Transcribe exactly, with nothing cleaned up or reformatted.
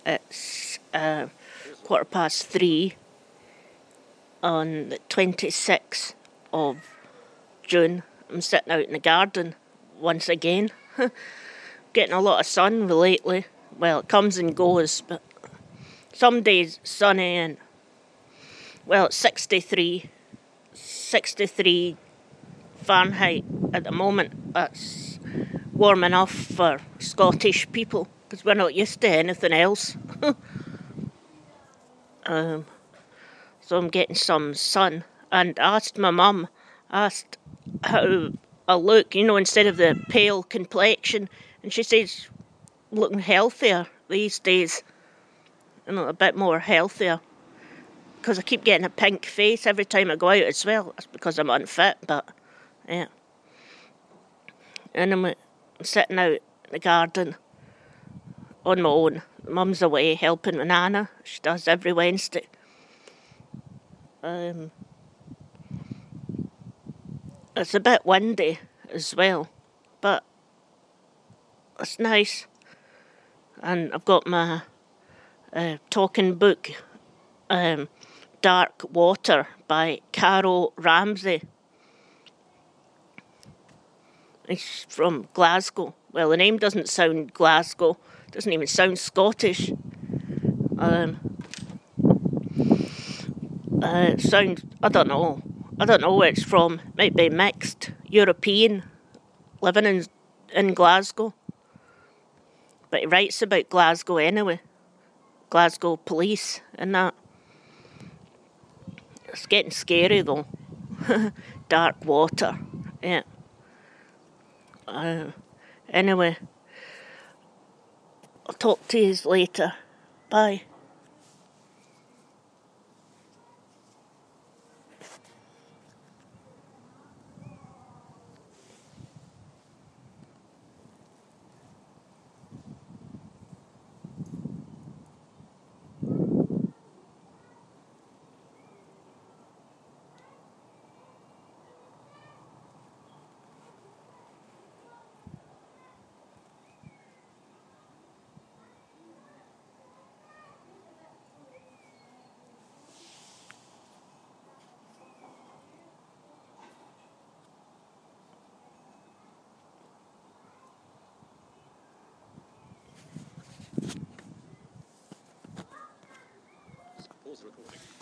It's uh, quarter past three on the twenty-sixth of June. I'm sitting out in the garden once again. Getting a lot of sun lately. Well, it comes and goes, but some days sunny and, well, it's sixty-three, sixty-three Fahrenheit at the moment. That's warm enough for Scottish people because we're not used to anything else. um, so I'm getting some sun, and I asked my mum, asked how I look, you know, instead of the pale complexion, and she says looking healthier these days, you know, a bit more healthier, because I keep getting a pink face every time I go out as well. That's because I'm unfit, but yeah. And I'm sitting out in the garden on my own. Mum's away helping with Nana. She does every Wednesday. Um, it's a bit windy as well, but it's nice. And I've got my uh, talking book, um, Dark Water by Carol Ramsey. It's from Glasgow. Well, the name doesn't sound Glasgow. It doesn't even sound Scottish. Um, uh, it sounds, I don't know. I don't know where it's from. Might be mixed. European, living in in Glasgow. But he writes about Glasgow anyway. Glasgow police and that. It's getting scary though. Dark water. Yeah. Uh, anyway, I'll talk to you later. Bye. Pause the recording.